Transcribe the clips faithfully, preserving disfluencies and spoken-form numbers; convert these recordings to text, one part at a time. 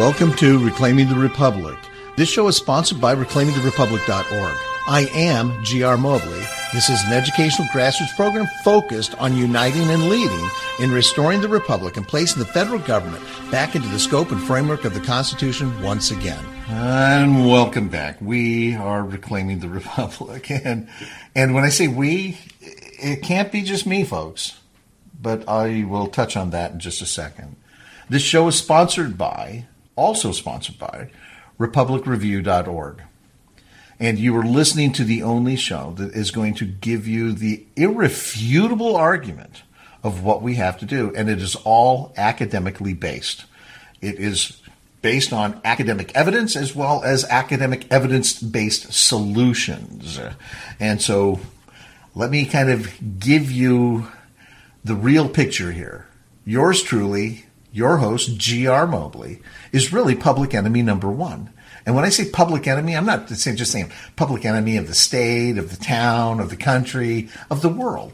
Welcome to Reclaiming the Republic. This show is sponsored by reclaiming the republic dot org. I am G R Mobley. This is an educational grassroots program focused on uniting and leading in restoring the republic and placing the federal government back into the scope and framework of the Constitution once again. And welcome back. We are reclaiming the republic. And, and when I say we, it can't be just me, folks. But I will touch on that in just a second. This show is sponsored by, also sponsored by, republic review dot org. And you are listening to the only show that is going to give you the irrefutable argument of what we have to do. And it is all academically based. It is based on academic evidence as well as academic evidence-based solutions. And so let me kind of give you the real picture here. Yours truly, your host, G R Mobley, is really public enemy number one. And when I say public enemy, I'm not just saying public enemy of the state, of the town, of the country, of the world.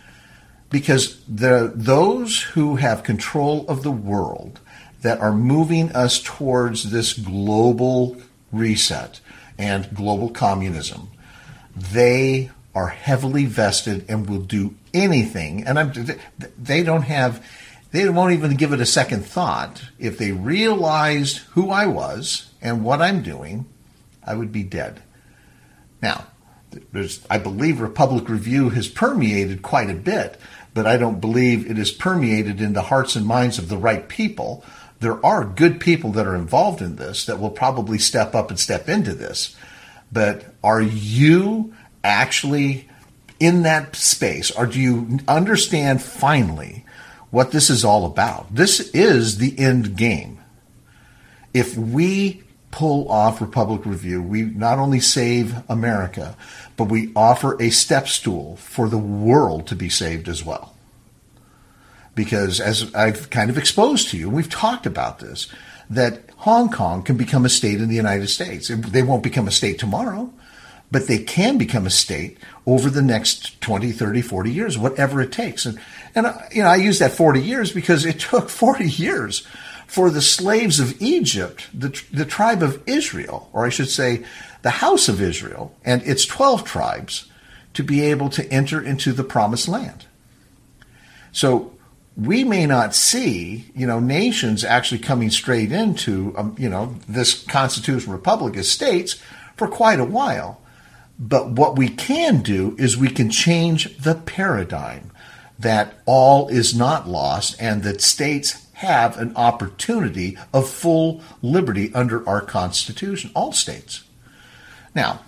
Because the those who have control of the world that are moving us towards this global reset and global communism, they are heavily vested and will do anything. And I'm, they don't have, they won't even give it a second thought. If they realized who I was and what I'm doing, I would be dead. Now, there's, I believe Republic Review has permeated quite a bit, but I don't believe it is permeated in the hearts and minds of the right people. There are good people that are involved in this that will probably step up and step into this. But are you actually in that space, or do you understand finally what this is all about? This is the end game. If we pull off Republic Review, we not only save America, but we offer a step stool for the world to be saved as well. Because as I've kind of exposed to you, we've talked about this, that Hong Kong can become a state in the United States. They won't become a state tomorrow, but they can become a state over the next twenty, thirty, forty years, whatever it takes. And, and you know, I use that forty years because it took forty years for the slaves of Egypt, the, the tribe of Israel, or I should say the house of Israel, and its twelve tribes, to be able to enter into the promised land. So we may not see, you know, nations actually coming straight into, um, you know, this constitutional republic as states for quite a while. But what we can do is we can change the paradigm that all is not lost and that states have an opportunity of full liberty under our Constitution, all states. Now,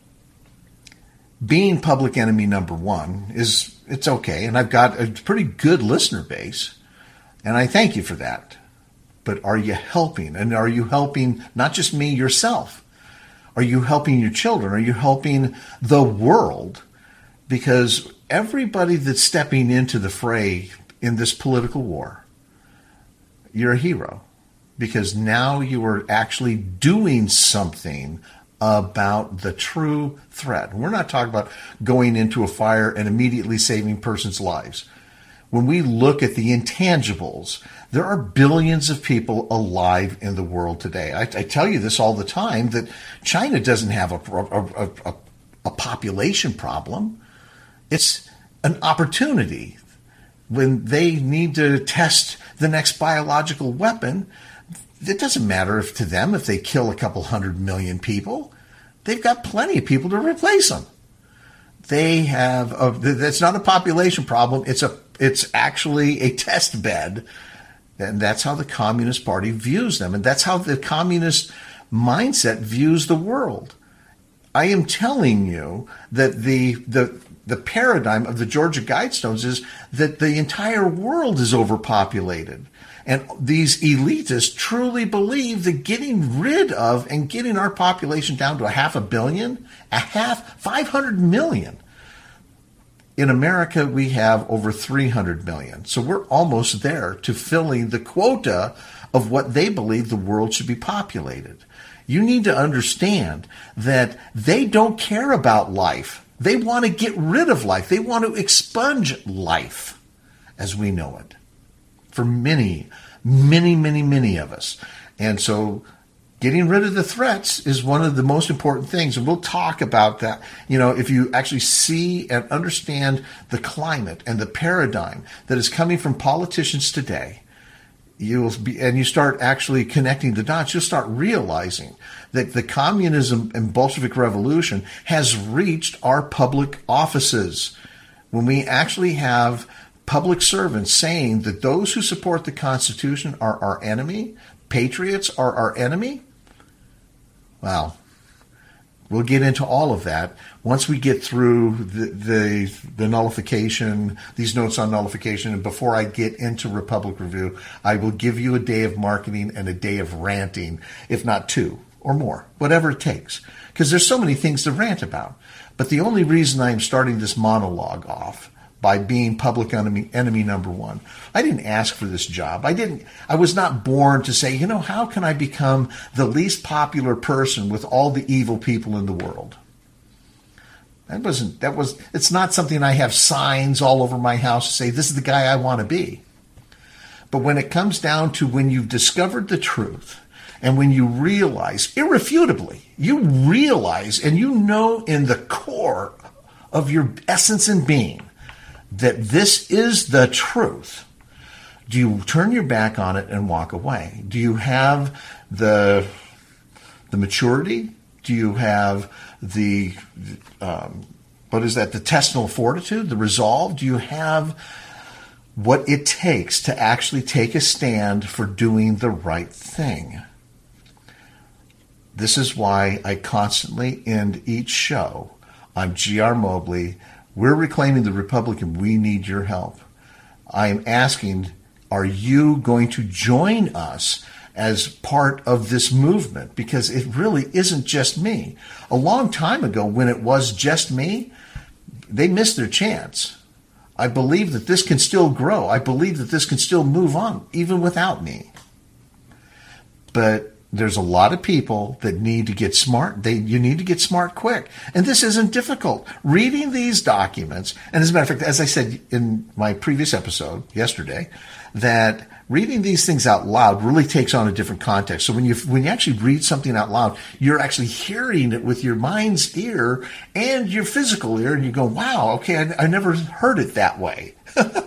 being public enemy number one is, it's okay, and I've got a pretty good listener base, and I thank you for that. But are you helping? And are you helping not just me, yourself? Are you helping your children? Are you helping the world? Because everybody that's stepping into the fray in this political war, you're a hero. Because now you are actually doing something about the true threat. We're not talking about going into a fire and immediately saving persons' lives. When we look at the intangibles, there are billions of people alive in the world today. I, I tell you this all the time, that China doesn't have a, a, a, a population problem. It's an opportunity. When they need to test the next biological weapon, it doesn't matter if to them if they kill a couple hundred million people. They've got plenty of people to replace them. They have a, that's not a population problem. It's a it's actually a test bed, and that's how the Communist Party views them, and that's how the communist mindset views the world. I am telling you that the the the paradigm of the Georgia Guidestones is that the entire world is overpopulated. And these elitists truly believe that getting rid of and getting our population down to a half a billion, a half, five hundred million. In America, we have over three hundred million. So we're almost there to filling the quota of what they believe the world should be populated. You need to understand that they don't care about life. They want to get rid of life. They want to expunge life as we know it. For many, many, many, many of us. And so getting rid of the threats is one of the most important things. And we'll talk about that. You know, if you actually see and understand the climate and the paradigm that is coming from politicians today, you will be, and you start actually connecting the dots, you'll start realizing that the communism and Bolshevik revolution has reached our public offices. When we actually have public servants saying that those who support the Constitution are our enemy, patriots are our enemy, well, we'll get into all of that once we get through the, the the nullification, these notes on nullification. And before I get into Republic Review, I will give you a day of marketing and a day of ranting, if not two or more, whatever it takes. Because there's so many things to rant about. But the only reason I'm starting this monologue off by being public enemy, enemy number one. I didn't ask for this job. I didn't, I was not born to say, you know, how can I become the least popular person with all the evil people in the world? That wasn't, that was, it's not something I have signs all over my house to say, this is the guy I want to be. But when it comes down to when you've discovered the truth and when you realize, irrefutably, you realize and you know in the core of your essence and being, that this is the truth, do you turn your back on it and walk away? Do you have the the maturity? Do you have the, um, what is that, the intestinal fortitude, the resolve? Do you have what it takes to actually take a stand for doing the right thing? This is why I constantly end each show. I'm G R Mobley. We're reclaiming the Republic, and we need your help. I am asking, are you going to join us as part of this movement? Because it really isn't just me. A long time ago, when it was just me, they missed their chance. I believe that this can still grow. I believe that this can still move on, even without me. But there's a lot of people that need to get smart. They, you need to get smart quick. And this isn't difficult. Reading these documents, and as a matter of fact, as I said in my previous episode yesterday, that reading these things out loud really takes on a different context. So when you when you actually read something out loud, you're actually hearing it with your mind's ear and your physical ear, and you go, wow, okay, I, I never heard it that way.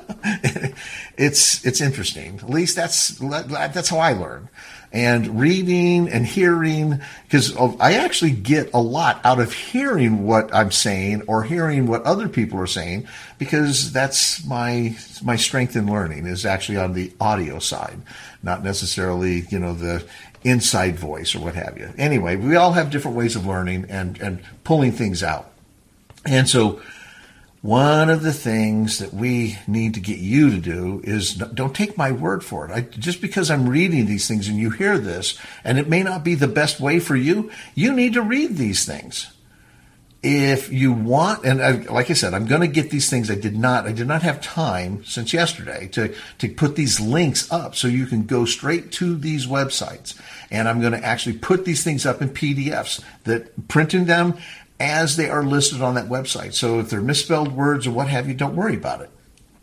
it's it's interesting. At least that's that's how I learn. And reading and hearing, because I actually get a lot out of hearing what I'm saying or hearing what other people are saying, because that's my my strength in learning is actually on the audio side, not necessarily, you know, the inside voice or what have you. Anyway, we all have different ways of learning and, and pulling things out. And so one of the things that we need to get you to do is don't take my word for it. I, just because I'm reading these things and you hear this, and it may not be the best way for you, you need to read these things. If you want, and I, like I said, I'm going to get these things. I did not, I did not have time since yesterday to, to put these links up so you can go straight to these websites. And I'm going to actually put these things up in P D Fs, that printing them as they are listed on that website. So if they're misspelled words or what have you, don't worry about it.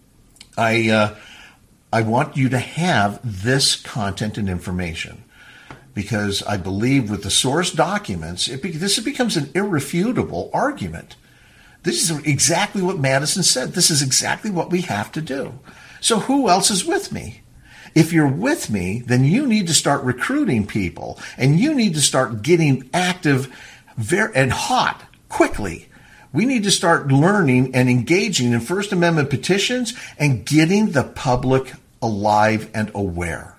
I uh, I want you to have this content and information, because I believe with the source documents, it be, this becomes an irrefutable argument. This is exactly what Madison said. This is exactly what we have to do. So who else is with me? If you're with me, then you need to start recruiting people, and you need to start getting active very and hot quickly. We need to start learning and engaging in First Amendment petitions and getting the public alive and aware,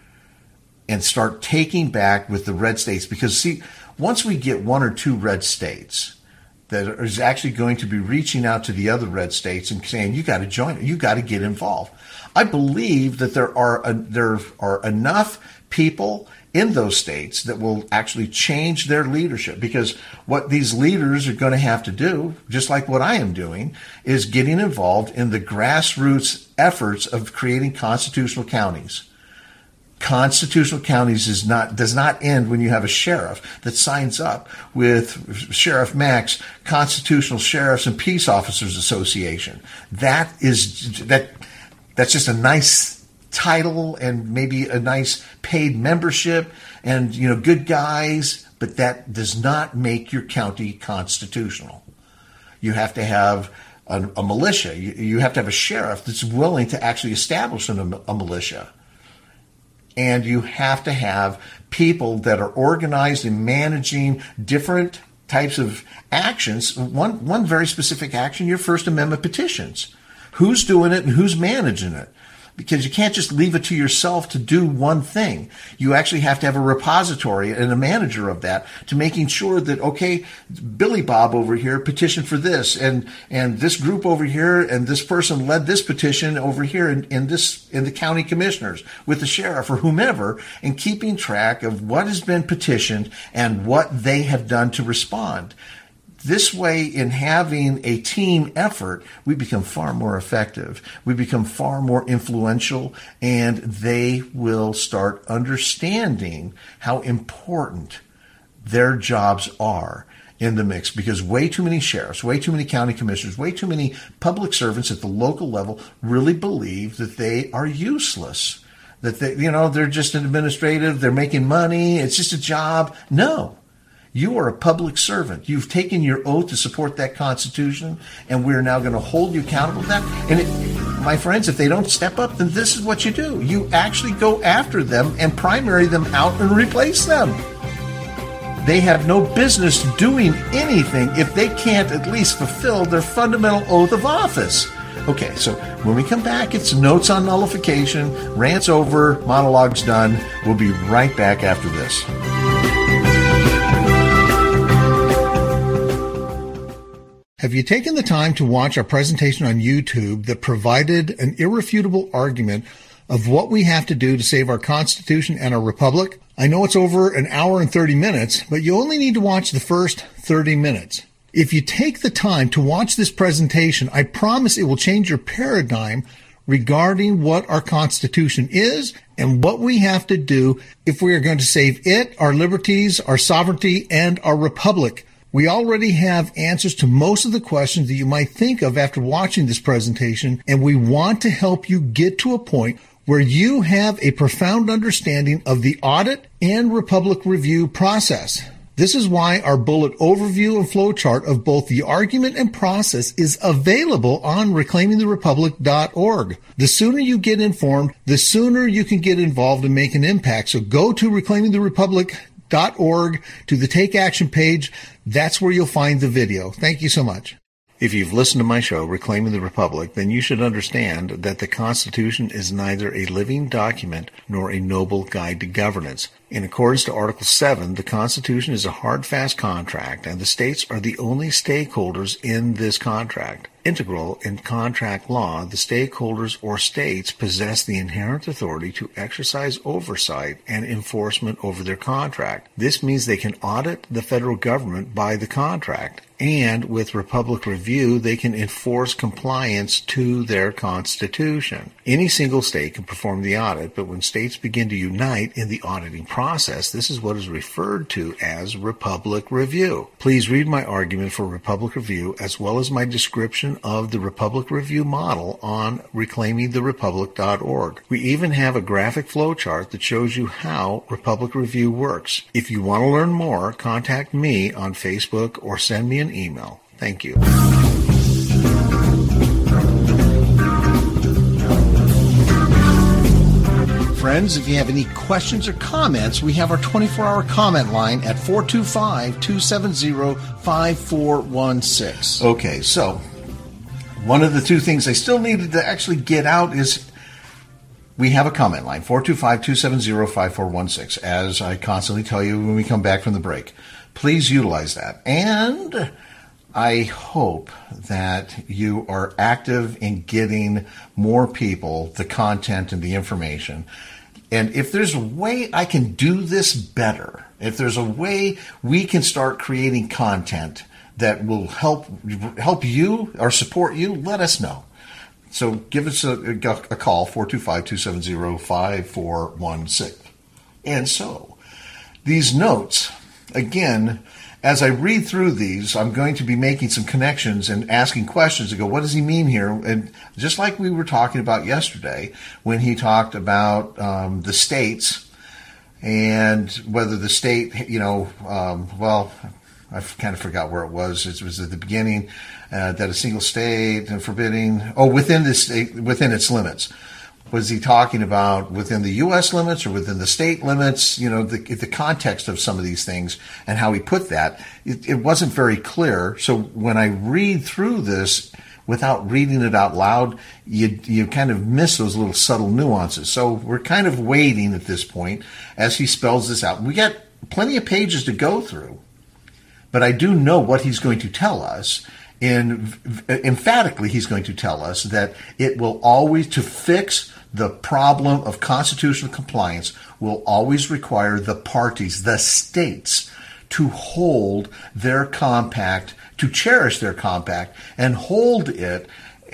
and start taking back with the red states. Because see, once we get one or two red states that is actually going to be reaching out to the other red states and saying, you got to join it, you got to get involved. I believe that there are uh, there are enough people in those states that will actually change their leadership, because what these leaders are going to have to do, just like what I am doing, is getting involved in the grassroots efforts of creating constitutional counties. Constitutional counties is not does not end when you have a sheriff that signs up with Sheriff Mack's Constitutional Sheriffs and Peace Officers Association. That is that that's just a nice title and maybe a nice paid membership and, you know, good guys, but that does not make your county constitutional. You have to have a, a militia. You, you have to have a sheriff that's willing to actually establish a, a militia. And you have to have people that are organized in managing different types of actions. One, one very specific action, your First Amendment petitions. Who's doing it and who's managing it? Because you can't just leave it to yourself to do one thing. You actually have to have a repository and a manager of that to making sure that, okay, Billy Bob over here petitioned for this, and, and this group over here, and this person led this petition over here in, in this, in the county commissioners with the sheriff or whomever, and keeping track of what has been petitioned and what they have done to respond. This way, in having a team effort, we become far more effective. We become far more influential, and they will start understanding how important their jobs are in the mix, because way too many sheriffs, way too many county commissioners, way too many public servants at the local level really believe that they are useless, that they, you know, they're just administrative, they're making money, it's just a job. No. You are a public servant. You've taken your oath to support that Constitution, and we're now going to hold you accountable to that. And it, my friends, if they don't step up, then this is what you do. You actually go after them and primary them out and replace them. They have no business doing anything if they can't at least fulfill their fundamental oath of office. Okay, so when we come back, it's notes on nullification, rants over, monologues done. We'll be right back after this. Have you taken the time to watch our presentation on YouTube that provided an irrefutable argument of what we have to do to save our Constitution and our Republic? I know it's over an hour and thirty minutes, but you only need to watch the first thirty minutes. If you take the time to watch this presentation, I promise it will change your paradigm regarding what our Constitution is and what we have to do if we are going to save it, our liberties, our sovereignty, and our Republic. We already have answers to most of the questions that you might think of after watching this presentation, and we want to help you get to a point where you have a profound understanding of the audit and Republic review process. This is why our bullet overview and flowchart of both the argument and process is available on reclaiming the republic dot org. The sooner you get informed, the sooner you can get involved and make an impact. So go to reclaiming the republic dot org to the Take Action page. That's where you'll find the video. Thank you so much. If you've listened to my show, Reclaiming the Republic, then you should understand that the Constitution is neither a living document nor a noble guide to governance. In accordance to Article seven, the Constitution is a hard, fast contract, and the states are the only stakeholders in this contract. Integral in contract law, the stakeholders or states possess the inherent authority to exercise oversight and enforcement over their contract. This means they can audit the federal government by the contract, and with Republic Review, they can enforce compliance to their Constitution. Any single state can perform the audit, but when states begin to unite in the auditing process, this is what is referred to as Republic Review. Please read my argument for Republic Review as well as my description of the Republic Review model on reclaiming the republic dot org. We even have a graphic flowchart that shows you how Republic Review works. If you want to learn more, contact me on Facebook or send me an email. Thank you. Friends, if you have any questions or comments, we have our twenty-four hour comment line at four two five, two seven zero, five four one six. Okay, so one of the two things I still needed to actually get out is we have a comment line, four two five, two seven zero, five four one six, as I constantly tell you when we come back from the break. Please utilize that. And I hope that you are active in getting more people the content and the information. And if there's a way I can do this better, if there's a way we can start creating content that will help help you or support you, let us know. So give us a, a call, four two five, two seven zero, five four one six. And so these notes, again, as I read through these, I'm going to be making some connections and asking questions to go, what does he mean here? And just like we were talking about yesterday when he talked about um, the states and whether the state, you know, um, well, I kind of forgot where it was. It was at the beginning uh, that a single state and forbidding, oh, within the state, within its limits. Was he talking about within the U S limits or within the state limits? You know, the, the context of some of these things and how he put that, it, it wasn't very clear. So when I read through this without reading it out loud, you you kind of miss those little subtle nuances. So we're kind of waiting at this point as he spells this out. We got plenty of pages to go through, but I do know what he's going to tell us. And emphatically, he's going to tell us that it will always, to fix the problem of constitutional compliance, will always require the parties, the states, to hold their compact, to cherish their compact, and hold it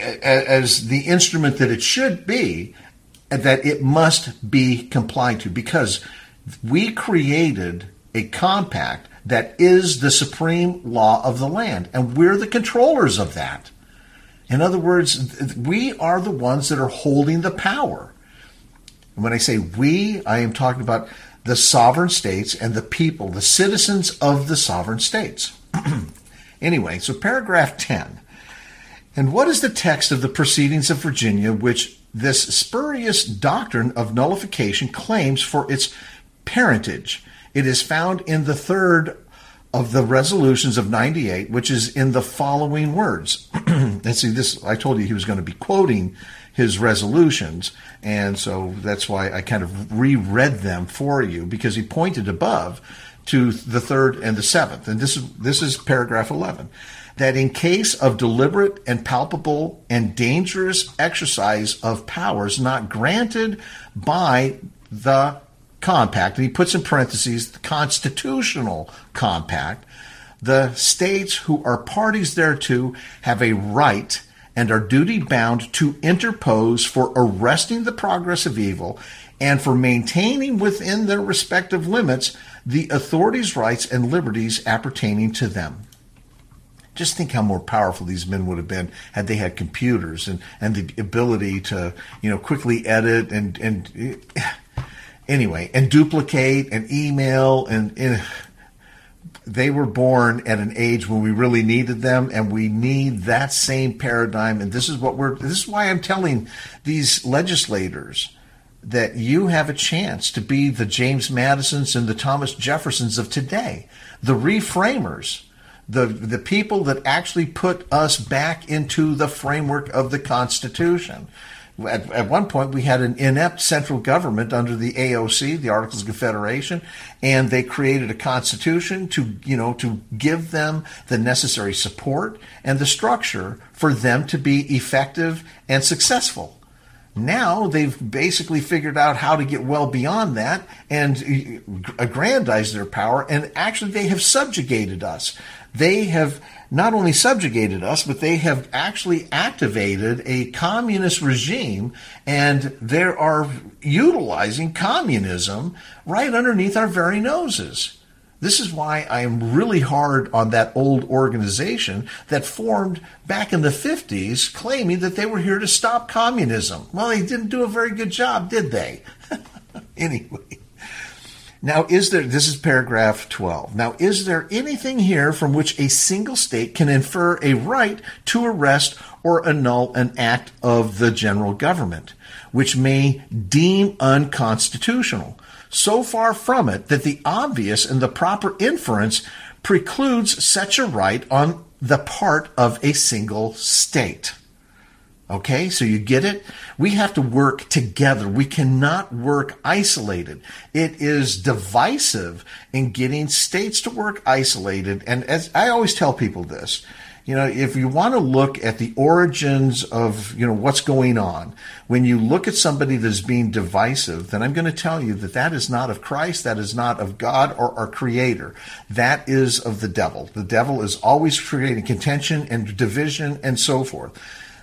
as the instrument that it should be, that it must be complied to. Because we created a compact that is the supreme law of the land, and we're the controllers of that. In other words, we are the ones that are holding the power. And when I say we, I am talking about the sovereign states and the people, the citizens of the sovereign states. Anyway, so paragraph ten. And what is the text of the Proceedings of Virginia, which this spurious doctrine of nullification claims for its parentage? It is found in the third of the resolutions of ninety-eight, which is in the following words. And see, this, I told you he was going to be quoting his resolutions, and so that's why I kind of reread them for you, because he pointed above to the third and the seventh. And this is this is paragraph eleven. That in case of deliberate and palpable and dangerous exercise of powers not granted by the compact, and he puts in parentheses the constitutional compact, the states who are parties thereto have a right and are duty bound to interpose for arresting the progress of evil and for maintaining within their respective limits the authorities' rights and liberties appertaining to them. Just think how more powerful these men would have been had they had computers and, and the ability to, you know, quickly edit and, and anyway, and duplicate and email. And, and they were born at an age when we really needed them, and we need that same paradigm. And this is what we're, this is why I'm telling these legislators that you have a chance to be the James Madisons and the Thomas Jeffersons of today, the reframers, the the people that actually put us back into the framework of the Constitution. At, at one point, we had an inept central government under the A O C, the Articles of Confederation, and they created a constitution to, you know, to give them the necessary support and the structure for them to be effective and successful. Now they've basically figured out how to get well beyond that and aggrandize their power, and actually they have subjugated us. They have not only subjugated us, but they have actually activated a communist regime, and they are utilizing communism right underneath our very noses. This is why I am really hard on that old organization that formed back in the fifties, claiming that they were here to stop communism. Well, they didn't do a very good job, did they? Anyway. Now, is there, this is paragraph twelve. Now, is there anything here from which a single state can infer a right to arrest or annul an act of the general government, which may deem unconstitutional? So far from it that the obvious and the proper inference precludes such a right on the part of a single state. Okay, so you get it? We have to work together. We cannot work isolated. It is divisive in getting states to work isolated. And as I always tell people this, you know, if you want to look at the origins of, you know, what's going on, when you look at somebody that's being divisive, then I'm going to tell you that that is not of Christ, that is not of God or our Creator. That is of the devil. The devil is always creating contention and division and so forth.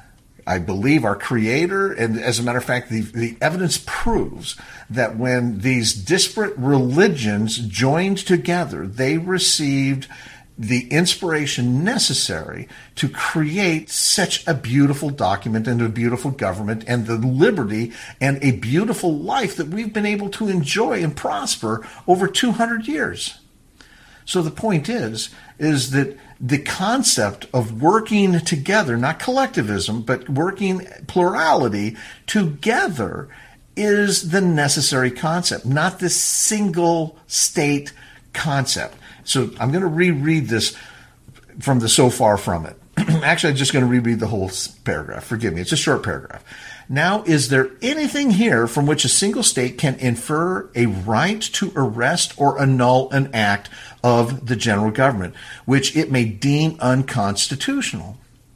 I believe our Creator, and as a matter of fact, the, the evidence proves that when these disparate religions joined together, they received the inspiration necessary to create such a beautiful document and a beautiful government and the liberty and a beautiful life that we've been able to enjoy and prosper over two hundred years. So the point is, is that the concept of working together, not collectivism, but working plurality together is the necessary concept, not this single state concept. So I'm going to reread this from the so far from it. Actually, I'm just going to reread the whole paragraph. Forgive me. It's a short paragraph. Now, is there anything here from which a single state can infer a right to arrest or annul an act of the general government, which it may deem unconstitutional?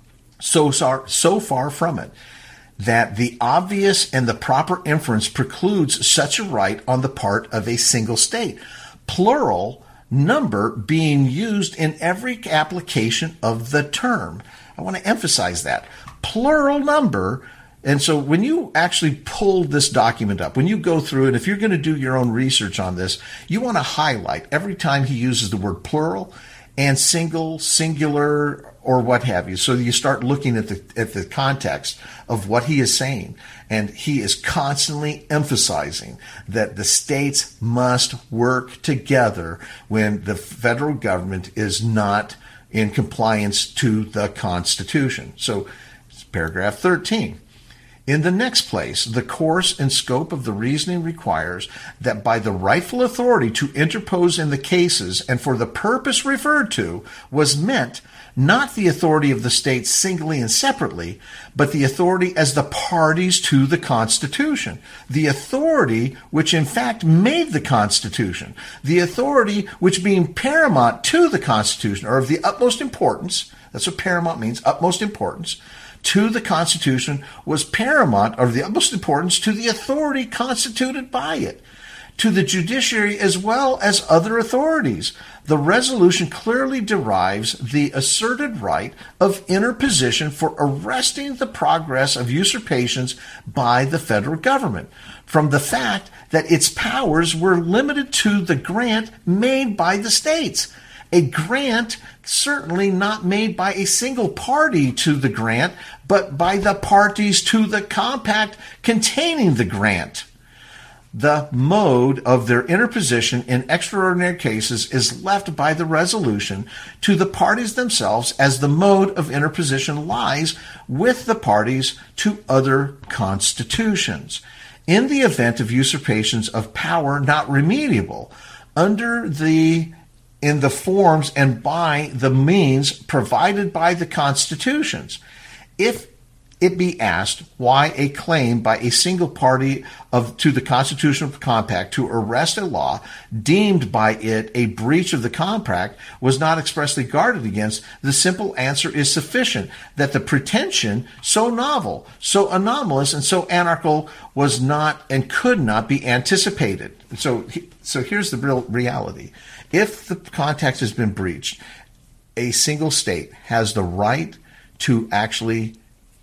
So, so far from it, that the obvious and the proper inference precludes such a right on the part of a single state. Plural number being used in every application of the term. I want to emphasize that. Plural number. And so when you actually pull this document up, when you go through it, if you're going to do your own research on this, you want to highlight every time he uses the word plural and single, singular, or what have you. So you start looking at the at the context of what he is saying. And he is constantly emphasizing that the states must work together when the federal government is not in compliance to the Constitution. So it's paragraph thirteen. In the next place, the course and scope of the reasoning requires that by the rightful authority to interpose in the cases and for the purpose referred to was meant not the authority of the states singly and separately, but the authority as the parties to the Constitution, the authority which in fact made the Constitution, the authority which being paramount to the Constitution, or of the utmost importance, that's what paramount means, utmost importance, to the Constitution was paramount, or of the utmost importance, to the authority constituted by it, to the judiciary as well as other authorities. The resolution clearly derives the asserted right of interposition for arresting the progress of usurpations by the federal government from the fact that its powers were limited to the grant made by the states. A grant certainly not made by a single party to the grant, but by the parties to the compact containing the grant. The mode of their interposition in extraordinary cases is left by the resolution to the parties themselves, as the mode of interposition lies with the parties to other constitutions. In the event of usurpations of power not remediable, under the in the forms and by the means provided by the constitutions, if it be asked why a claim by a single party of to the constitutional compact to arrest a law deemed by it a breach of the compact was not expressly guarded against, the simple answer is sufficient that the pretension so novel, so anomalous, and so anarchical was not and could not be anticipated. So, so here's the real reality. If the compact has been breached, a single state has the right to actually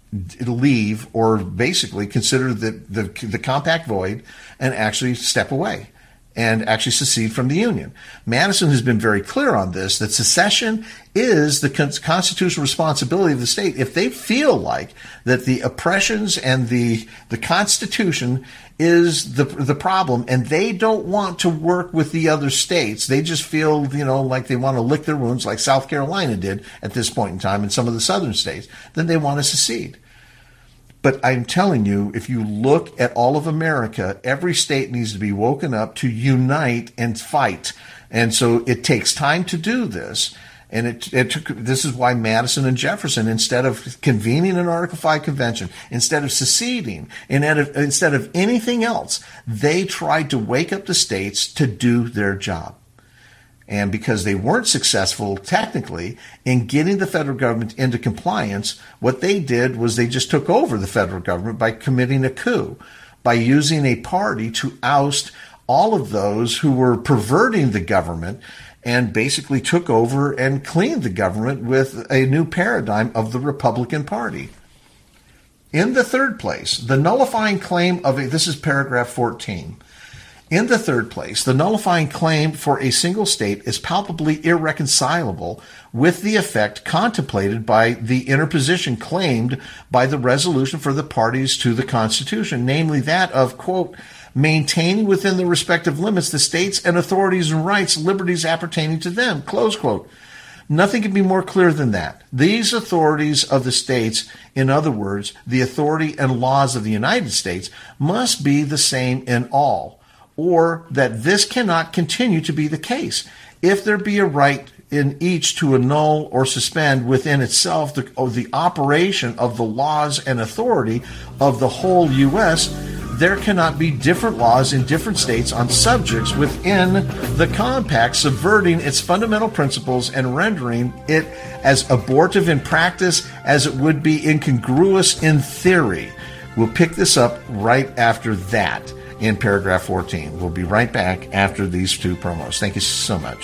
leave, or basically consider the, the the compact void and actually step away and actually secede from the Union. Madison has been very clear on this, that secession is the constitutional responsibility of the state. If they feel like that the oppressions and the the Constitution is the the problem, and they don't want to work with the other states, they just feel, you know, like they want to lick their wounds like South Carolina did at this point in time and some of the southern states, then they want to secede. But I'm telling you, if you look at all of America, every state needs to be woken up to unite and fight. And so it takes time to do this. And it, it took, this is why Madison and Jefferson, instead of convening an Article five convention, instead of seceding, instead of anything else, they tried to wake up the states to do their job. And because they weren't successful technically in getting the federal government into compliance, what they did was they just took over the federal government by committing a coup, by using a party to oust all of those who were perverting the government, and basically took over and cleaned the government with a new paradigm of the Republican Party. In the third place, the nullifying claim of a, this is paragraph fourteen. In the third place, the nullifying claim for a single state is palpably irreconcilable with the effect contemplated by the interposition claimed by the resolution for the parties to the Constitution, namely that of, quote, maintaining within the respective limits the states and authorities and rights, liberties appertaining to them, close quote. Nothing can be more clear than that. These authorities of the states, in other words, the authority and laws of the United States, must be the same in all, or that this cannot continue to be the case. If there be a right in each to annul or suspend within itself the, the operation of the laws and authority of the whole U S, there cannot be different laws in different states on subjects within the compact, subverting its fundamental principles and rendering it as abortive in practice as it would be incongruous in theory. We'll pick this up right after that in paragraph fourteen. We'll be right back after these two promos. Thank you so much.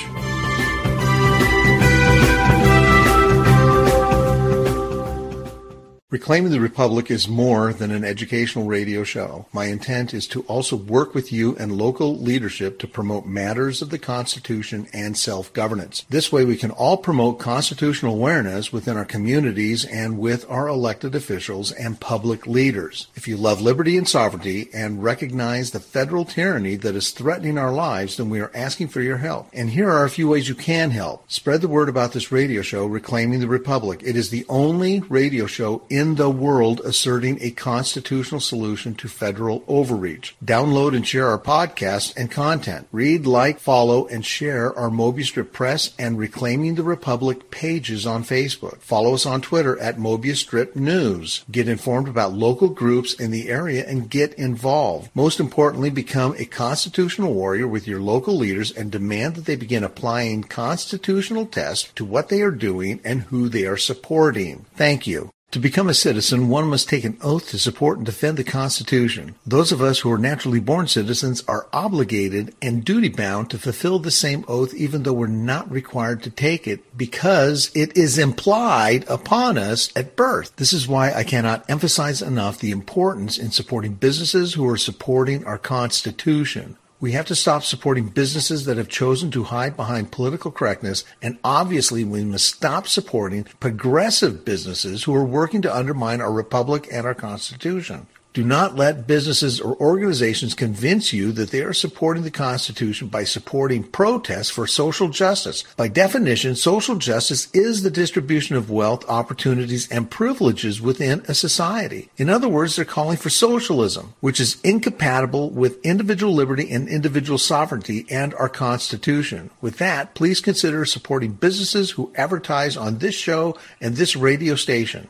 Reclaiming the Republic is more than an educational radio show. My intent is to also work with you and local leadership to promote matters of the Constitution and self-governance. This way we can all promote constitutional awareness within our communities and with our elected officials and public leaders. If you love liberty and sovereignty and recognize the federal tyranny that is threatening our lives, then we are asking for your help. And here are a few ways you can help. Spread the word about this radio show, Reclaiming the Republic. It is the only radio show in in the world asserting a constitutional solution to federal overreach. Download and share our podcast and content. Read, like, follow, and share our Mobius Strip Press and Reclaiming the Republic pages on Facebook. Follow us on Twitter at Mobius Strip News. Get informed about local groups in the area and get involved. Most importantly, become a constitutional warrior with your local leaders and demand that they begin applying constitutional tests to what they are doing and who they are supporting. Thank you. To become a citizen, one must take an oath to support and defend the Constitution. Those of us who are naturally born citizens are obligated and duty-bound to fulfill the same oath even though we're not required to take it because it is implied upon us at birth. This is why I cannot emphasize enough the importance in supporting businesses who are supporting our Constitution. We have to stop supporting businesses that have chosen to hide behind political correctness, and obviously we must stop supporting progressive businesses who are working to undermine our republic and our Constitution. Do not let businesses or organizations convince you that they are supporting the Constitution by supporting protests for social justice. By definition, social justice is the distribution of wealth, opportunities, and privileges within a society. In other words, they're calling for socialism, which is incompatible with individual liberty and individual sovereignty and our Constitution. With that, please consider supporting businesses who advertise on this show and this radio station.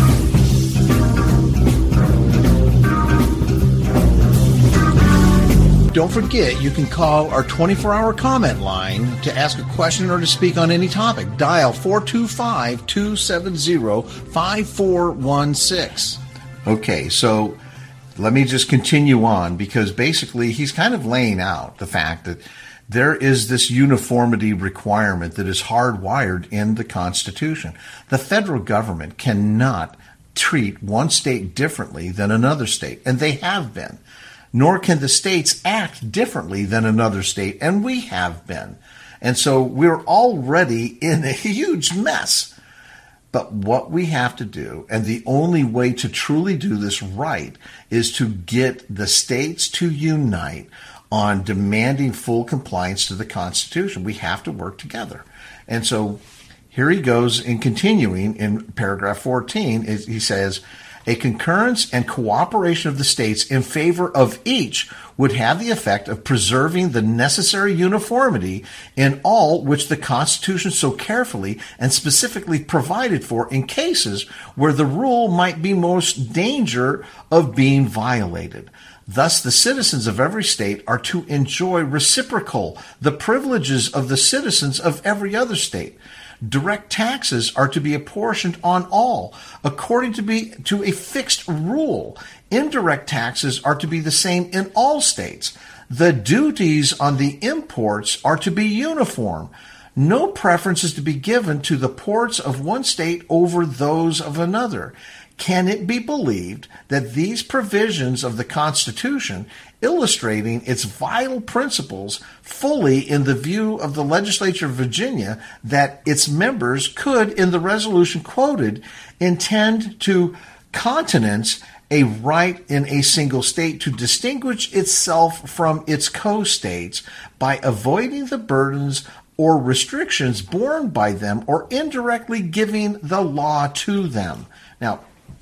Don't forget, you can call our twenty-four hour comment line to ask a question or to speak on any topic. Dial four two five, two seven zero, five four one six. Okay, so let me just continue on because basically he's kind of laying out the fact that there is this uniformity requirement that is hardwired in the Constitution. The federal government cannot treat one state differently than another state, and they have been. Nor can the states act differently than another state, and we have been. And so we're already in a huge mess. But what we have to do, and the only way to truly do this right, is to get the states to unite on demanding full compliance to the Constitution. We have to work together. And so here he goes in continuing in paragraph fourteen, he says, a concurrence and cooperation of the states in favor of each would have the effect of preserving the necessary uniformity in all which the Constitution so carefully and specifically provided for in cases where the rule might be most danger of being violated. Thus, the citizens of every state are to enjoy reciprocal the privileges of the citizens of every other state. Direct taxes are to be apportioned on all, according to be to a fixed rule. Indirect taxes are to be the same in all states. The duties on the imports are to be uniform. No preference is to be given to the ports of one state over those of another. Can it be believed that these provisions of the Constitution, illustrating its vital principles fully in the view of the legislature of Virginia that its members could, in the resolution quoted, intend to countenance a right in a single state to distinguish itself from its co-states by avoiding the burdens or restrictions borne by them or indirectly giving the law to them. Now,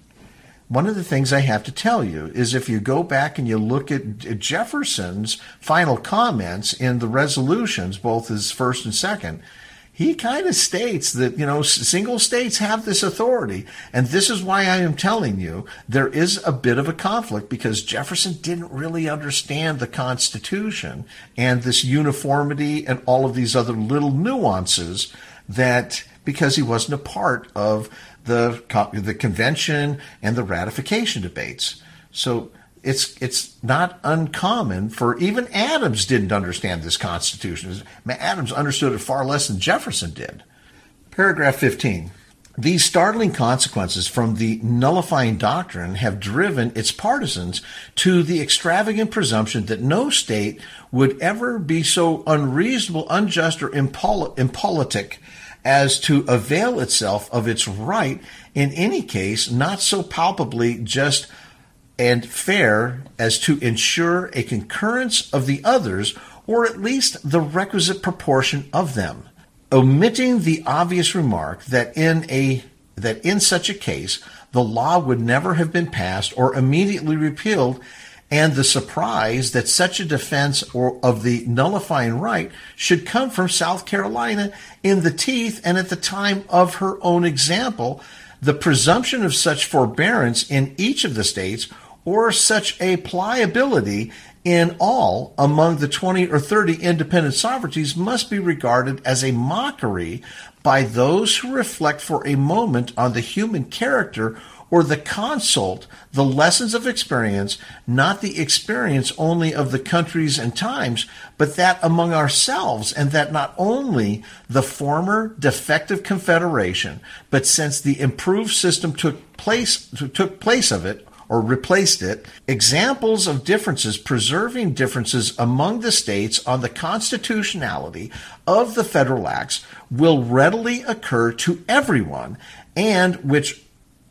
one of the things I have to tell you is if you go back and you look at Jefferson's final comments in the resolutions, both his first and second, he kind of states that, you know, single states have this authority. And this is why I am telling you there is a bit of a conflict, because Jefferson didn't really understand the Constitution and this uniformity and all of these other little nuances that, because he wasn't a part of the the convention and the ratification debates. So it's it's not uncommon for even Adams didn't understand this Constitution. Adams understood it far less than Jefferson did. Paragraph fifteen. These startling consequences from the nullifying doctrine have driven its partisans to the extravagant presumption that no state would ever be so unreasonable, unjust, or impol- impolitic as to avail itself of its right in any case not so palpably just and fair as to ensure a concurrence of the others, or at least the requisite proportion of them, omitting the obvious remark that in a that in such a case the law would never have been passed or immediately repealed, and the surprise that such a defense or of the nullifying right should come from South Carolina in the teeth and at the time of her own example, the presumption of such forbearance in each of the states, or such a pliability in all among the twenty or thirty independent sovereignties, must be regarded as a mockery by those who reflect for a moment on the human character or the consult the lessons of experience, not the experience only of the countries and times, but that among ourselves, and that not only the former defective confederation, but since the improved system took place took place of it, or replaced it, examples of differences preserving differences among the states on the constitutionality of the federal acts will readily occur to everyone, and which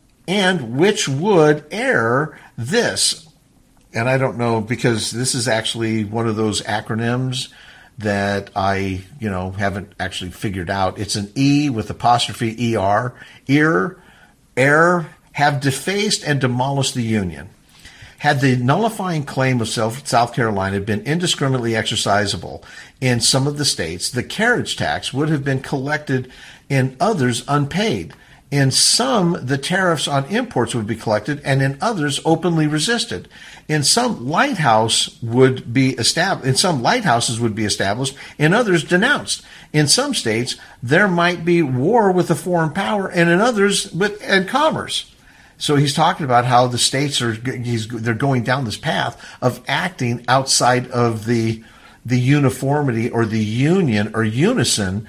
and which would err this. And I don't know, because this is actually one of those acronyms that I, you know, haven't actually figured out. It's an E with apostrophe E-R, ear, err, have defaced and demolished the Union. Had the nullifying claim of South Carolina been indiscriminately exercisable in some of the states, the carriage tax would have been collected in others unpaid. In some, the tariffs on imports would be collected, and in others, openly resisted. In some, lighthouse would be established. In some, lighthouses would be established. In others, denounced. In some states, there might be war with a foreign power, and in others, with and commerce. So he's talking about how the states are he's, they're going down this path of acting outside of the the uniformity or the union or unison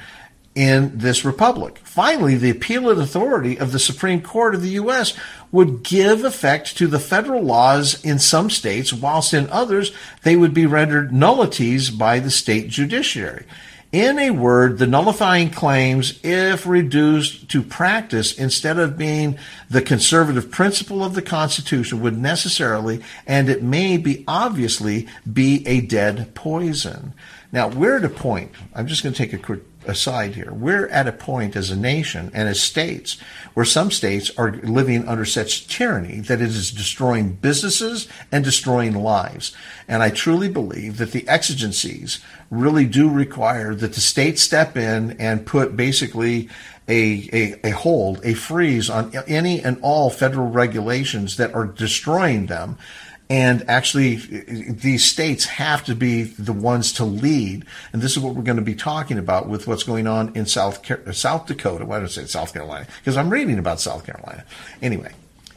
in this republic. Finally, the appellate authority of the Supreme Court of the U S would give effect to the federal laws in some states, whilst in others they would be rendered nullities by the state judiciary. In a word, the nullifying claims, if reduced to practice instead of being the conservative principle of the Constitution, would necessarily, and it may be obviously, be a dead poison. Now, we're at a point, I'm just going to take a quick aside here. We're at a point as a nation and as states where some states are living under such tyranny that it is destroying businesses and destroying lives. And I truly believe that the exigencies really do require that the states step in and put basically a, a, a hold, a freeze on any and all federal regulations that are destroying them. And actually, these states have to be the ones to lead. And this is what we're going to be talking about with what's going on in South South Dakota. Why did I say South Carolina? Because I'm reading about South Carolina. Anyway,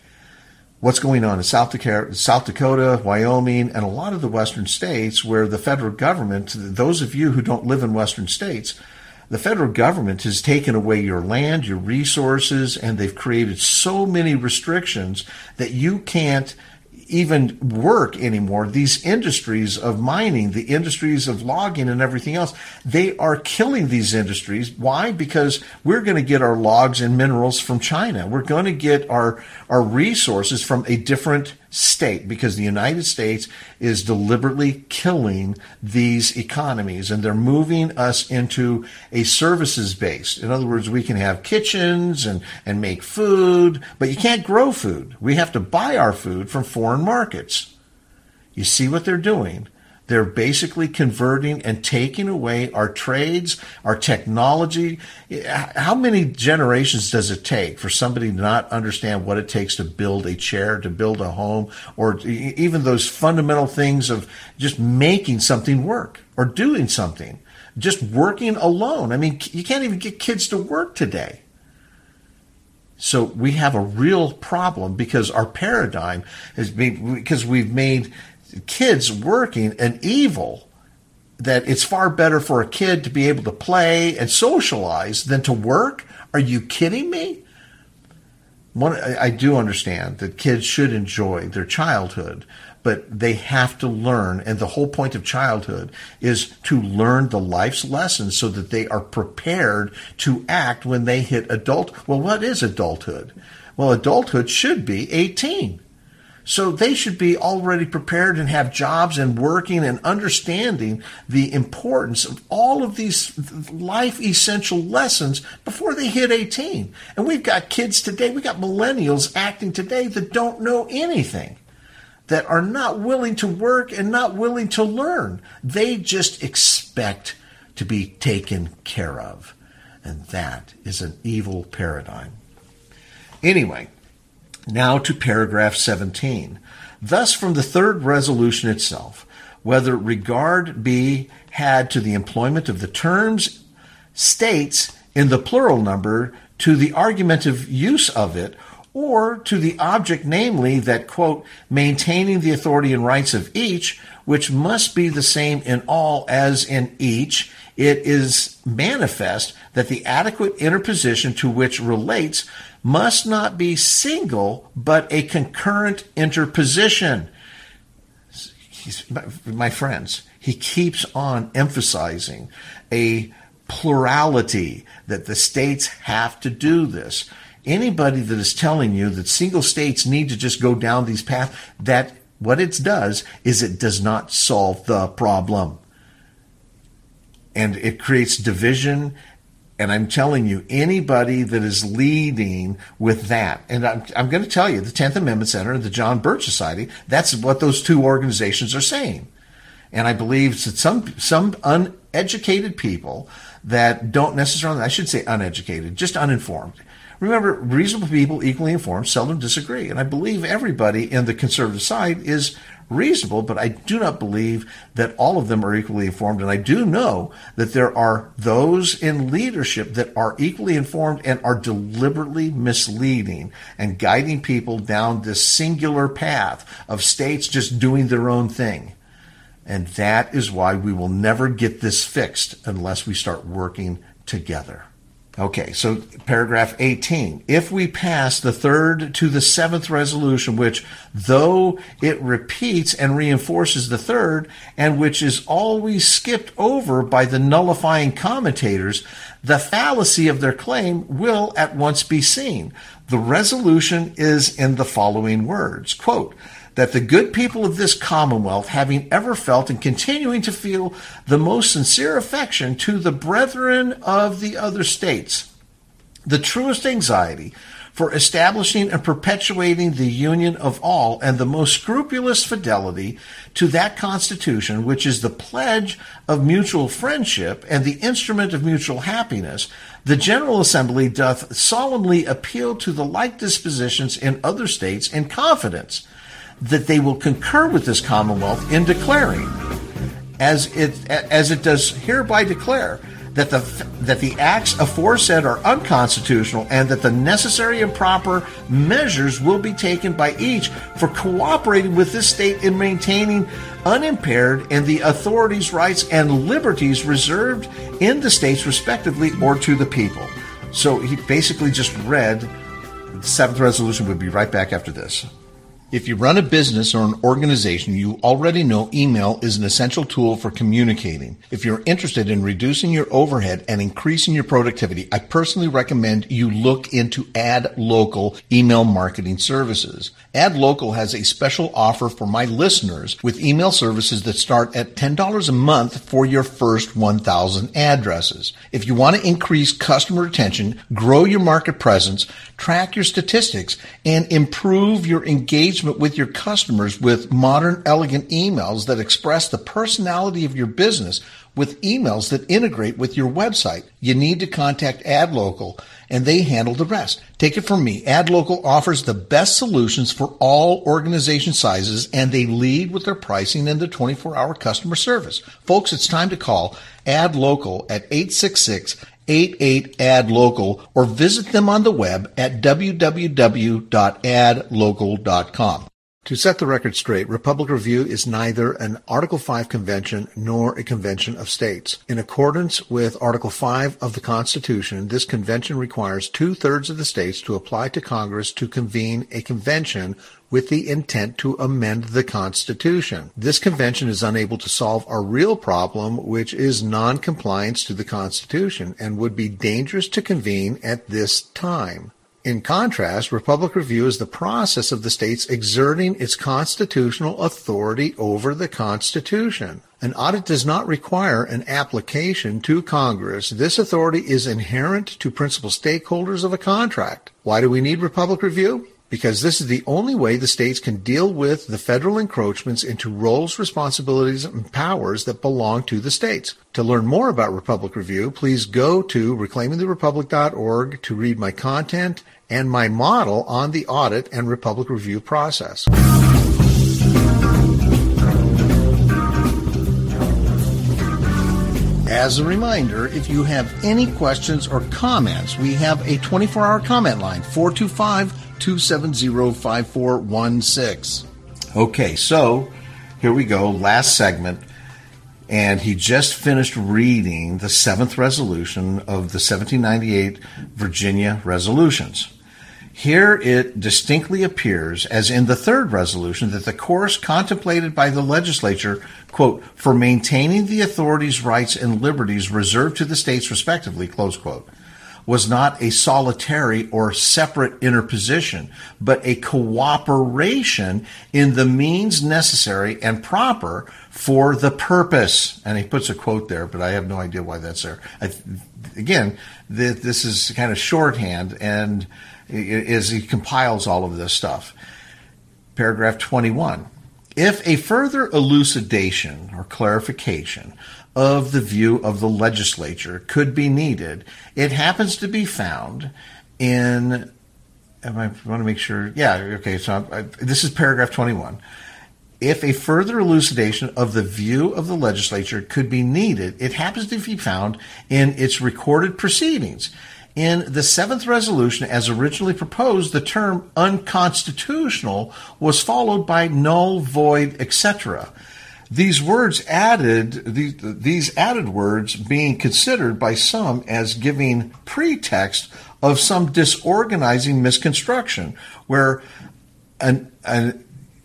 what's going on in South Dakota, South Dakota, Wyoming, and a lot of the western states where the federal government, those of you who don't live in western states, the federal government has taken away your land, your resources, and they've created so many restrictions that you can't even work anymore. These industries of mining, the industries of logging and everything else, they are killing these industries. Why? Because we're going to get our logs and minerals from China. We're going to get our, our resources from a different state, because the United States is deliberately killing these economies, and they're moving us into a services base. In other words, we can have kitchens and, and make food, but you can't grow food. We have to buy our food from foreign markets. You see what they're doing? They're basically converting and taking away our trades, our technology. How many generations does it take for somebody to not understand what it takes to build a chair, to build a home, or even those fundamental things of just making something work or doing something, just working alone? I mean, you can't even get kids to work today. So we have a real problem because our paradigm has been, because we've made kids working an evil, that it's far better for a kid to be able to play and socialize than to work. Are you kidding me? One, I do understand that kids should enjoy their childhood, but they have to learn, and the whole point of childhood is to learn the life's lessons so that they are prepared to act when they hit adult. Well, what is adulthood? Well, adulthood should be eighteen. So they should be already prepared and have jobs and working and understanding the importance of all of these life essential lessons before they hit eighteen. And we've got kids today, we've got millennials acting today that don't know anything, that are not willing to work and not willing to learn. They just expect to be taken care of. And that is an evil paradigm. Anyway, now to paragraph seventeen. Thus, from the third resolution itself, whether regard be had to the employment of the terms states in the plural number, to the argumentative use of it, or to the object, namely that, quote, maintaining the authority and rights of each, which must be the same in all as in each, it is manifest that the adequate interposition to which relates must not be single, but a concurrent interposition. He's, my, my friends, he keeps on emphasizing a plurality, that the states have to do this. Anybody that is telling you that single states need to just go down these paths, that what it does is it does not solve the problem. And it creates division. And I'm telling you, anybody that is leading with that, and I'm, I'm going to tell you, the tenth Amendment Center and the John Birch Society, that's what those two organizations are saying. And I believe that some some uneducated people that don't necessarily, I should say uneducated, just uninformed. Remember, reasonable people, equally informed, seldom disagree. And I believe everybody in the conservative side is reasonable, but I do not believe that all of them are equally informed. And I do know that there are those in leadership that are equally informed and are deliberately misleading and guiding people down this singular path of states just doing their own thing. And that is why we will never get this fixed unless we start working together. Okay, so paragraph eighteen. If we pass the third to the seventh resolution, which, though it repeats and reinforces the third, and which is always skipped over by the nullifying commentators, the fallacy of their claim will at once be seen. The resolution is in the following words, quote, that the good people of this Commonwealth, having ever felt and continuing to feel the most sincere affection to the brethren of the other states, the truest anxiety for establishing and perpetuating the union of all, and the most scrupulous fidelity to that Constitution, which is the pledge of mutual friendship and the instrument of mutual happiness, the General Assembly doth solemnly appeal to the like dispositions in other states in confidence that they will concur with this Commonwealth in declaring, as it as it does hereby declare, that the that the acts aforesaid are unconstitutional, and that the necessary and proper measures will be taken by each for cooperating with this state in maintaining unimpaired and the authorities' rights and liberties reserved in the states respectively or to the people. So he basically just read the seventh resolution. We'll be right back after this. If you run a business or an organization, you already know email is an essential tool for communicating. If you're interested in reducing your overhead and increasing your productivity, I personally recommend you look into AdLocal email marketing services. AdLocal has a special offer for my listeners with email services that start at ten dollars a month for your first one thousand addresses. If you want to increase customer retention, grow your market presence, track your statistics, and improve your engagement with your customers with modern, elegant emails that express the personality of your business with emails that integrate with your website, you need to contact AdLocal, and they handle the rest. Take it from me. AdLocal offers the best solutions for all organization sizes, and they lead with their pricing and the twenty-four hour customer service. Folks, it's time to call AdLocal at eight six six, eight eight, A D local or visit them on the web at w w w dot ad local dot com. To set the record straight, Republic Review is neither an Article five convention nor a convention of states. In accordance with Article five of the Constitution, this convention requires two-thirds of the states to apply to Congress to convene a convention with the intent to amend the Constitution. This convention is unable to solve our real problem, which is non-compliance to the Constitution, and would be dangerous to convene at this time. In contrast, Republic Review is the process of the states exerting its constitutional authority over the Constitution. An audit does not require an application to Congress. This authority is inherent to principal stakeholders of a contract. Why do we need Republic Review? Because this is the only way the states can deal with the federal encroachments into roles, responsibilities, and powers that belong to the states. To learn more about Republic Review, please go to reclaiming the republic dot org to read my content and my model on the audit and Republic Review process. As a reminder, if you have any questions or comments, we have a twenty-four hour comment line, four two five, two seven zero, five four one six. Okay, so here we go, last segment. And he just finished reading the seventh resolution of the seventeen ninety-eight Virginia resolutions. Here it distinctly appears, as in the third resolution, that the course contemplated by the legislature, quote, for maintaining the authorities' rights and liberties reserved to the states respectively, close quote, was not a solitary or separate interposition, but a cooperation in the means necessary and proper for the purpose. And he puts a quote there, but I have no idea why that's there. I, again, the, this is kind of shorthand, and as he compiles all of this stuff. Paragraph twenty-one. If a further elucidation or clarification of the view of the legislature could be needed, it happens to be found in, I want to make sure, yeah, okay, so I, this is paragraph twenty-one. If a further elucidation of the view of the legislature could be needed, it happens to be found in its recorded proceedings. In the seventh resolution, as originally proposed, the term unconstitutional was followed by null, void, et cetera. These words added, these, these added words being considered by some as giving pretext of some disorganizing misconstruction, where an, an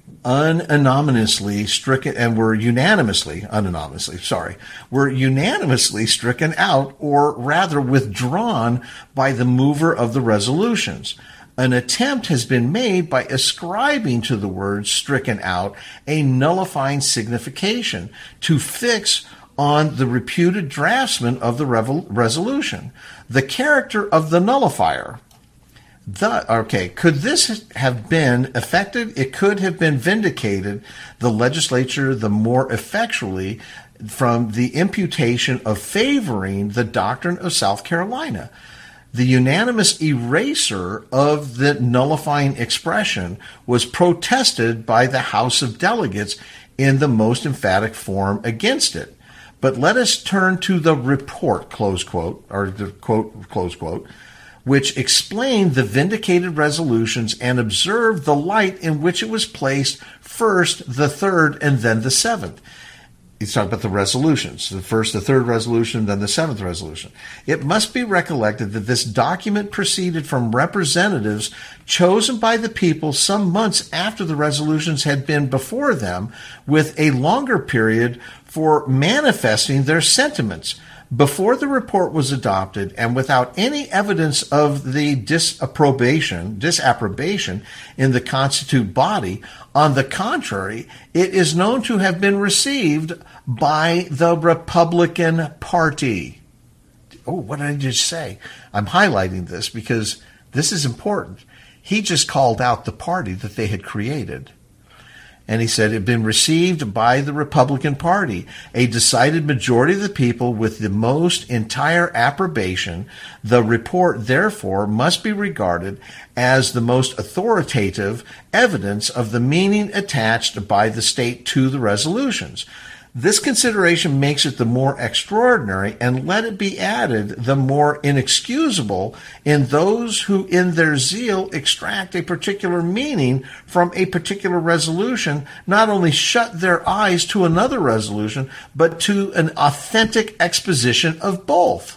unanimously stricken, and were unanimously, unanimously, sorry, were unanimously stricken out, or rather withdrawn by the mover of the resolutions. An attempt has been made by ascribing to the words stricken out a nullifying signification to fix on the reputed draftsman of the revel- resolution the character of the nullifier. The, okay, could this have been effective? It could have been vindicated, the legislature, the more effectually from the imputation of favoring the doctrine of South Carolina. The unanimous eraser of the nullifying expression was protested by the House of Delegates in the most emphatic form against it. But let us turn to the report, close quote, or the quote, close quote, which explained the vindicated resolutions and observed the light in which it was placed, first the third and then the seventh. he's talking about the resolutions, the first, the third resolution, then the seventh resolution. It must be recollected that this document proceeded from representatives chosen by the people some months after the resolutions had been before them, with a longer period for manifesting their sentiments. Before the report was adopted, and without any evidence of the disapprobation, disapprobation in the constitute body, on the contrary, it is known to have been received by the Republican Party. Oh, what did I just say? I'm highlighting this because this is important. He just called out the party that they had created. And he said it had been received by the Republican Party, a decided majority of the people with the most entire approbation. The report, therefore, must be regarded as the most authoritative evidence of the meaning attached by the state to the resolutions. This consideration makes it the more extraordinary, and let it be added, the more inexcusable in those who in their zeal extract a particular meaning from a particular resolution, not only shut their eyes to another resolution, but to an authentic exposition of both.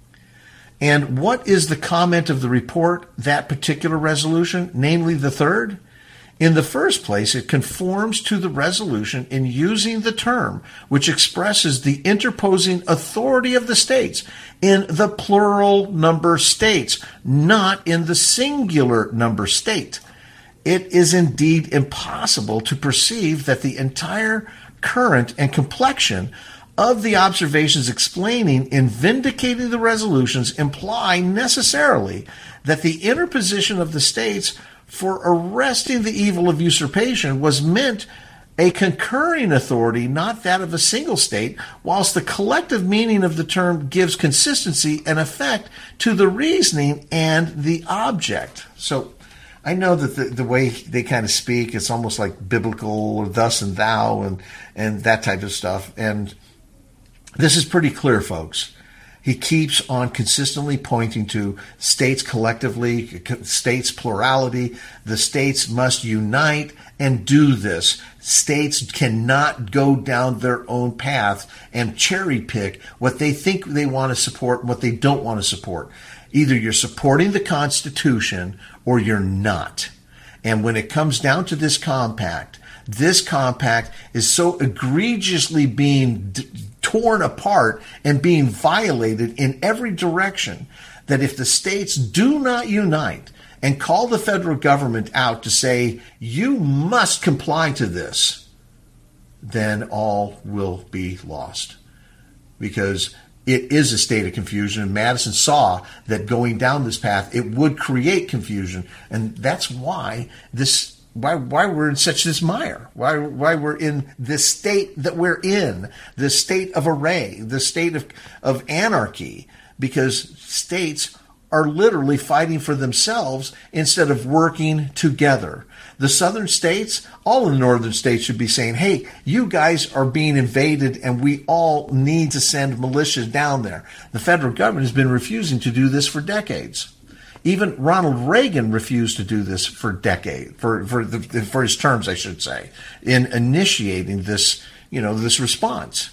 And what is the comment of the report, that particular resolution, namely the third? In the first place, it conforms to the resolution in using the term which expresses the interposing authority of the states in the plural number states, not in the singular number state. It is indeed impossible to perceive that the entire current and complexion of the observations explaining and vindicating the resolutions imply necessarily that the interposition of the states for arresting the evil of usurpation was meant a concurring authority, not that of a single state, whilst the collective meaning of the term gives consistency and effect to the reasoning and the object. So I know that the, the way they kind of speak, it's almost like biblical or thus and thou and, and that type of stuff. And this is pretty clear, folks. He keeps on consistently pointing to states collectively, states plurality. The states must unite and do this. States cannot go down their own path and cherry pick what they think they want to support and what they don't want to support. Either you're supporting the Constitution or you're not. And when it comes down to this compact, this compact is so egregiously being d- torn apart and being violated in every direction that if the states do not unite and call the federal government out to say, you must comply to this, then all will be lost. Because it is a state of confusion, and Madison saw that going down this path, it would create confusion. And that's why this Why, why we're in such this mire, why, why we're in this state that we're in, this state of array, this state of, of anarchy, because states are literally fighting for themselves instead of working together. The southern states, all the northern states should be saying, hey, you guys are being invaded and we all need to send militias down there. The federal government has been refusing to do this for decades. Even Ronald Reagan refused to do this for decades, for for the, for his terms, I should say, in initiating this, you know, this response.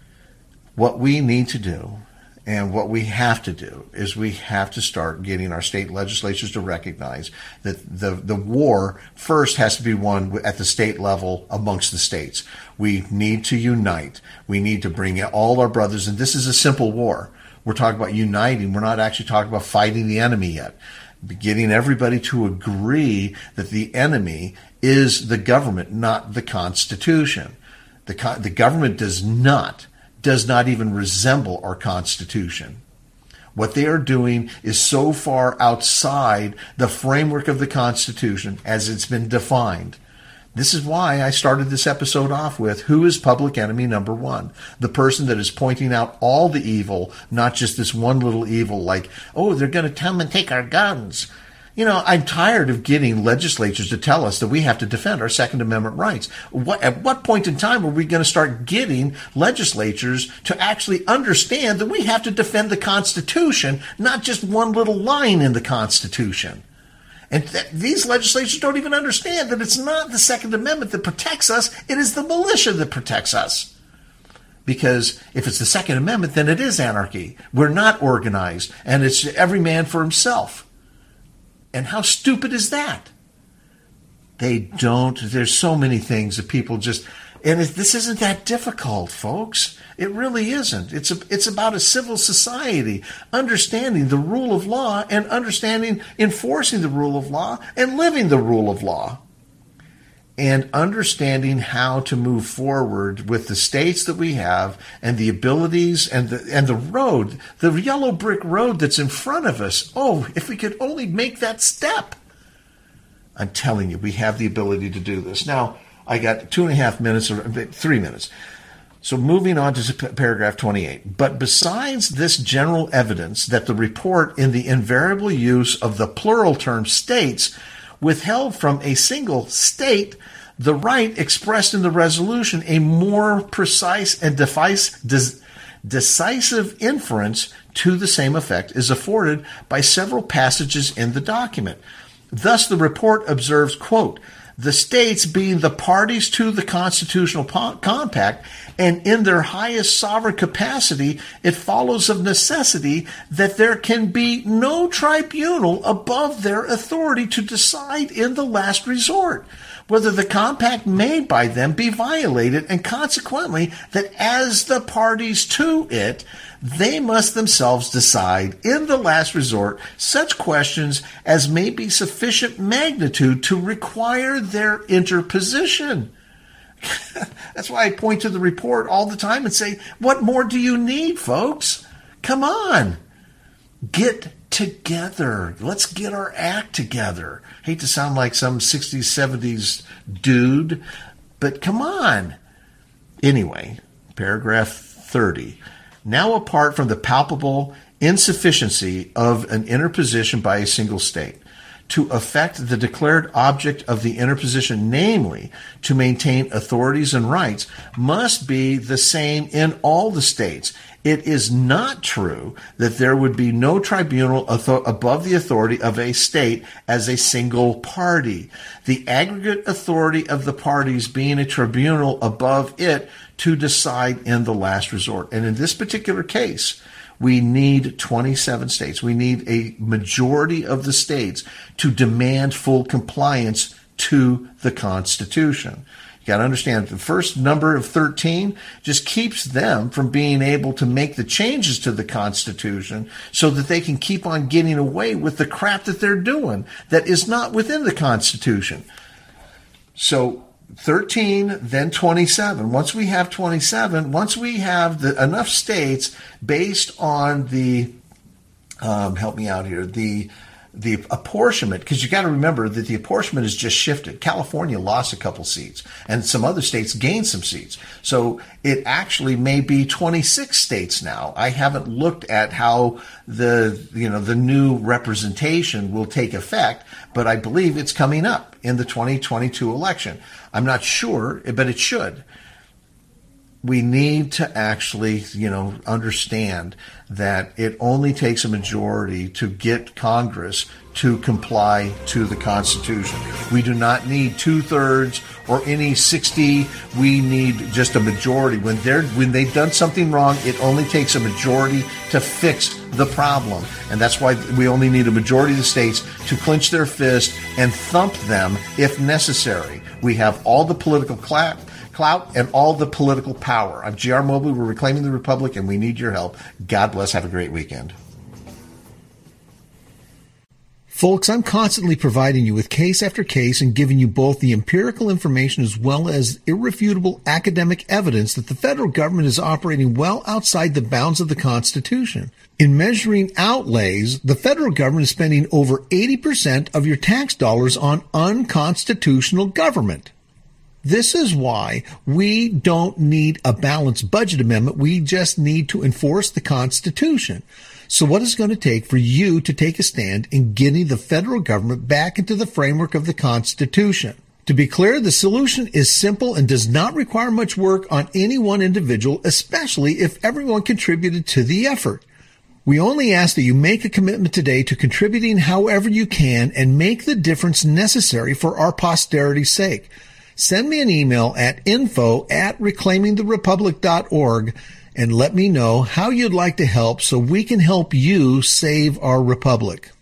What we need to do, and what we have to do, is we have to start getting our state legislatures to recognize that the the war first has to be won at the state level amongst the states. We need to unite. We need to bring all our brothers, and this is a simple war. We're talking about uniting. We're not actually talking about fighting the enemy yet. Getting everybody to agree that the enemy is the government, not the Constitution. The, the government does not, does not even resemble our Constitution. What they are doing is so far outside the framework of the Constitution as it's been defined. This is why I started this episode off with, who is public enemy number one? The person that is pointing out all the evil, not just this one little evil like, oh, they're going to come and take our guns. You know, I'm tired of getting legislatures to tell us that we have to defend our Second Amendment rights. What, at what point in time are we going to start getting legislatures to actually understand that we have to defend the Constitution, not just one little line in the Constitution? And th- these legislatures don't even understand that it's not the Second Amendment that protects us. It is the militia that protects us. Because if it's the Second Amendment, then it is anarchy. We're not organized, and it's every man for himself. And how stupid is that? They don't. There's so many things that people just... And it, this isn't that difficult, folks. It really isn't. It's a, it's about a civil society, understanding the rule of law and understanding, enforcing the rule of law and living the rule of law. And understanding how to move forward with the states that we have and the abilities and the and the road, the yellow brick road that's in front of us. Oh, if we could only make that step. I'm telling you, we have the ability to do this. Now, I got two and a half minutes, or three minutes. So moving on to paragraph twenty-eight. But besides this general evidence that the report in the invariable use of the plural term states withheld from a single state the right expressed in the resolution, a more precise and device, des, decisive inference to the same effect is afforded by several passages in the document. Thus, the report observes, quote, the states being the parties to the constitutional compact and in their highest sovereign capacity, it follows of necessity that there can be no tribunal above their authority to decide in the last resort whether the compact made by them be violated, and consequently that as the parties to it, they must themselves decide in the last resort such questions as may be sufficient magnitude to require their interposition. That's why I point to the report all the time and say, what more do you need, folks? Come on. Get together. Let's get our act together. Hate to sound like some sixties, seventies dude, but come on. Anyway, paragraph thirty. Now, apart from the palpable insufficiency of an interposition by a single state to affect the declared object of the interposition, namely to maintain authorities and rights, must be the same in all the states. It is not true that there would be no tribunal above the authority of a state as a single party, the aggregate authority of the parties being a tribunal above it to decide in the last resort. And in this particular case, we need twenty-seven states. We need a majority of the states to demand full compliance to the Constitution. You got to understand, the first number of thirteen just keeps them from being able to make the changes to the Constitution so that they can keep on getting away with the crap that they're doing that is not within the Constitution. So thirteen, then twenty-seven. Once we have twenty-seven, once we have the, enough states based on the, um, help me out here, the the apportionment, because you got to remember that the apportionment is just shifted. California lost a couple seats, and some other states gained some seats. So it actually may be twenty-six states now. I haven't looked at how the you know the new representation will take effect, but I believe it's coming up in the twenty twenty-two election. I'm not sure, but it should. We need to actually, you know, understand that it only takes a majority to get Congress to comply to the Constitution. We do not need two-thirds or any sixty. We need just a majority. When they're when they've done something wrong, it only takes a majority to fix the problem. And that's why we only need a majority of the states to clench their fist and thump them if necessary. We have all the political clout. Clout and all the political power. I'm G R Mobley. We're reclaiming the Republic, and we need your help. God bless. Have a great weekend. Folks, I'm constantly providing you with case after case and giving you both the empirical information as well as irrefutable academic evidence that the federal government is operating well outside the bounds of the Constitution. In measuring outlays, the federal government is spending over eighty percent of your tax dollars on unconstitutional government. This is why we don't need a balanced budget amendment. We just need to enforce the Constitution. So what is it going to take for you to take a stand in getting the federal government back into the framework of the Constitution? To be clear, the solution is simple and does not require much work on any one individual, especially if everyone contributed to the effort. We only ask that you make a commitment today to contributing however you can and make the difference necessary for our posterity's sake. send me an email at info at reclaiming the republic dot org and let me know how you'd like to help so we can help you save our republic.